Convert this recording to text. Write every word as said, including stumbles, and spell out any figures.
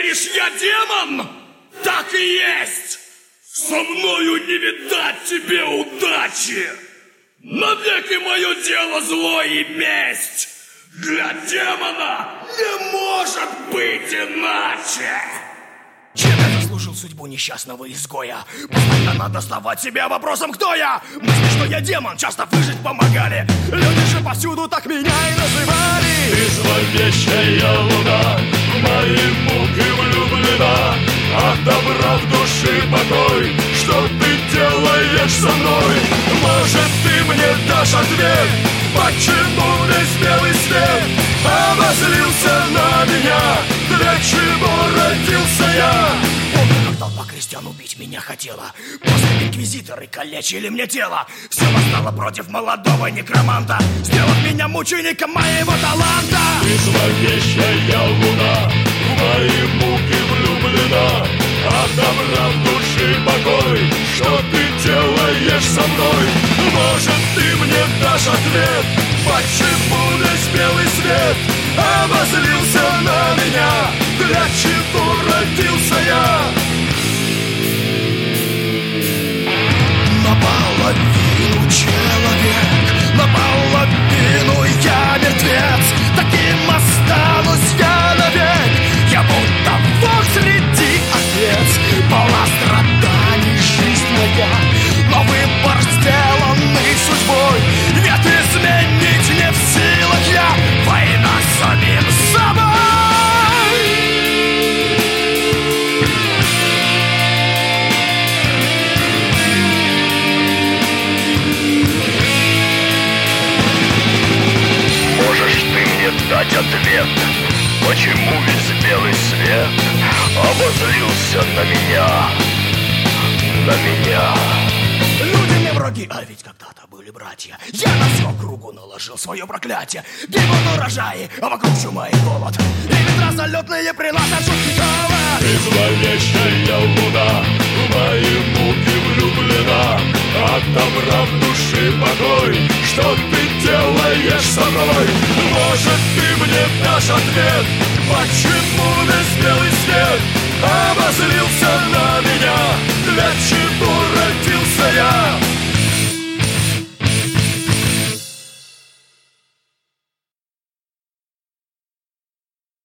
говоришь, я демон? Так и есть! Со мною не видать тебе удачи! Навеки мое дело зло и месть! Для демона не может быть иначе! Чем я заслужил судьбу несчастного изгоя? Постоянно доставать себя вопросом, кто я? Мысли, что я демон, часто выжить помогали. Люди же повсюду так меня и называли. Ты зловещая луна, в мои муки влюблена. От добра в душе покой, что ты делаешь со мной? Может, ты мне дашь ответ, почему весь белый свет обозлился на меня? Для чего родился я? Помню, как толпа крестьян убить меня хотела. После инквизиторы калечили мне тело. Все восстало против молодого некроманта, сделав меня мучеником моего таланта. Ты зловещая луна, в мои муки влюблена. От добра в душе покой, что ты делаешь со мной? Может, ты мне дашь ответ, почему весь белый свет обозлился на меня? Для чего родился я? Наполовину человек, наполовину я мертвец. Таким останусь я навек. Я будто вор среди овец. Полна страданий жизнь моя, но выбор сделанный судьбой. Нет, изменить не в силах я. Война с самим собой. Дать ответ, почему весь белый свет обозлился на меня, на меня. Люди мне враги, а ведь когда-то были братья. Я на всю округу наложил свое проклятие. Гибнут урожаи, а вокруг чума и голод. И ветра залетные приносят жуткий холод. Ты зловещая луна, в мои муки влюблена. От добра в душе покой, что ты делаешь со мной? Может, ты мне дашь ответ, почему весь белый свет обозлился